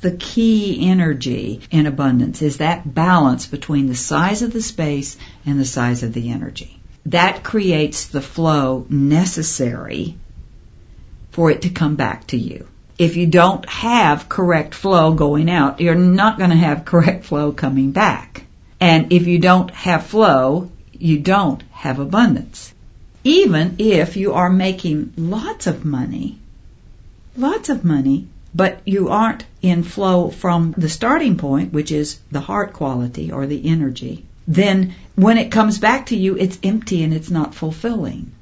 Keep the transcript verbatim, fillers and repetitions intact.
the key energy in abundance, is that balance between the size of the space and the size of the energy. That creates the flow necessary for it to come back to you. If you don't have correct flow going out, you're not going to have correct flow coming back. And if you don't have flow, you don't have abundance. Even if you are making lots of money, lots of money, but you aren't in flow from the starting point, which is the heart quality or the energy, then when it comes back to you, it's empty and it's not fulfilling.